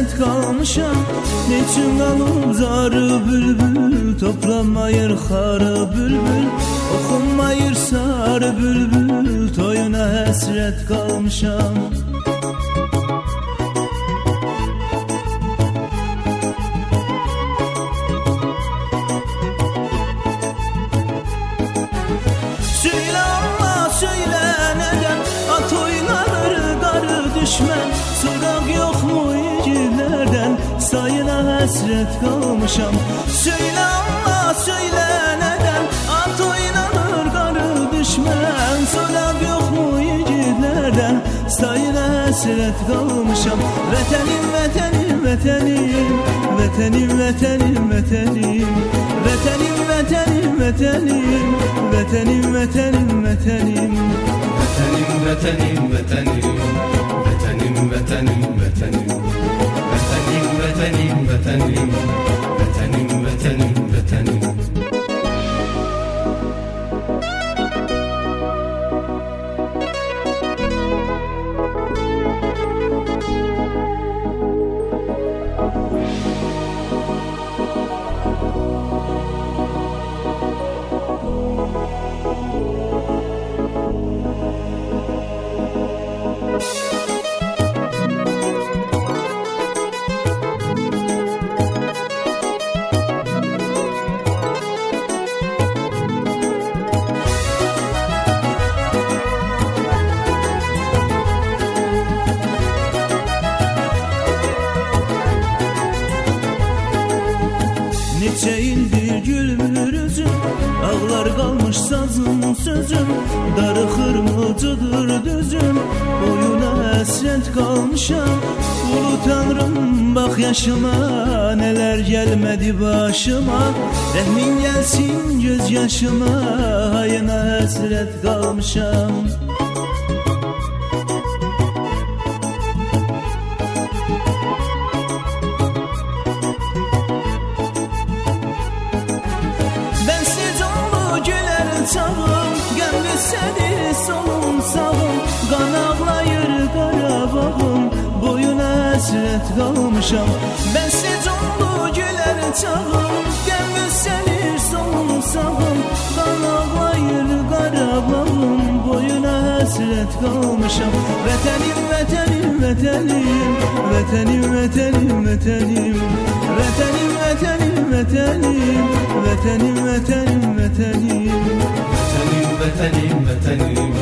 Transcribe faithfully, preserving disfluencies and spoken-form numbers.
hasret kalmışam. Niçin kalıp zarı bülbül, toplamayır harı bülbül, okunmayır sarı bülbül, toyuna hasret kalmışam. Söyle Allah söyle neden at oynanır garı düşmen, sorak yok mu iyilerden, sayına hasret kalmışam. Söyle Allah söyle neden at oynanır garı düşmen, sorak yok mu iyilerden, sayına hasret kalmışam. Vetenim vetenim vetenim, vetenim vetenim vetenim, vetenim vetenim vetenim, vetenim vetenim vetenim, Vetenim vetenim vetenim, vetenim vetenim vetenim, vetenim vetenim vetenim, vetenim vetenim vetenim. Neçe ildir gülmür üzüm, ağlar kalmış sazın sözüm, darıxır mıcıdır düzüm, boyuna hasret kalmışam. Ulu Tanrım bak yaşıma, neler gelmedi başıma, rehmin gelsin göz yaşıma, hayına hasret kalmışam. Çağım gelmişsədir solum sağım, qan ağlayır Qarabağım, boyuna həsrət qalmışam. Bəsli canlı gülər çağım gelmişsədir solum sağım, qan ağlayır Qarabağım, boyuna həsrət qalmışam. Vətənim vətənim vətənim, vətənim vətənim vətənim, vətənim vətənim vətənim, vətənim vətənim vətənim, Vetenim vetenim vetenim,